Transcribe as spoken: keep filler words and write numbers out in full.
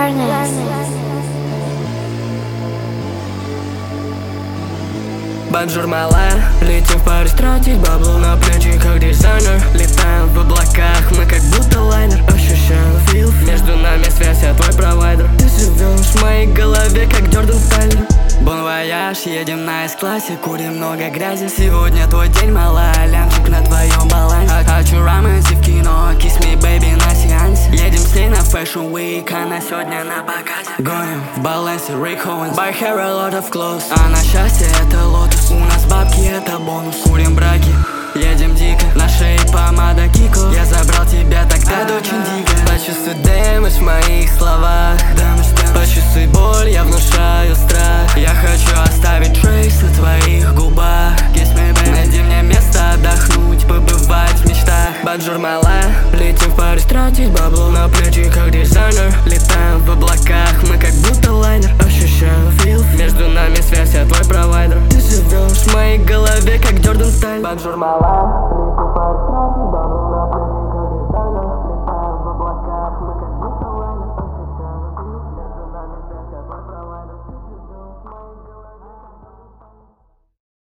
Бонжур, малая, летим в Париж тратить бабло на плечи, как дизайнер. Летаем в облаках, мы как будто лайнер. Ощущаю фил, между нами связь, я твой провайдер. Ты живешь в моей голове, как Джордан Тайлер. Бон вояж, едем на эс-классе, курим много грязи. Сегодня твой день, малая, лямчик на твоем балансе. Хочу рамы в кино, kiss me, baby, на сеансе. Едем с ней на Fashion Week, она сегодня на показе. Гоним в балансе, Rick Owens, buy her a lot of clothes. А на счастье это лотос, у нас бабки это бонус. Курим браки, едем дико, на шее помада Кико. Я забрал тебя тогда, дочь Индиго. Почувствуй дэмэдж в моих словах, почувствуй боль, я внушаю страх. Я хочу оставить трейс на твоих губах. Найди мне место отдохнуть, побывать в мечтах. Бонжур, малая, летим в Париж тратить бабло на плечи, как дизайнер. Летаем в облаках, мы как будто лайнер. Ощущаю фил, между нами связь, я твой провайдер. Ты живешь в моей голове, как Джордан Тайлер. Бонжур, малая.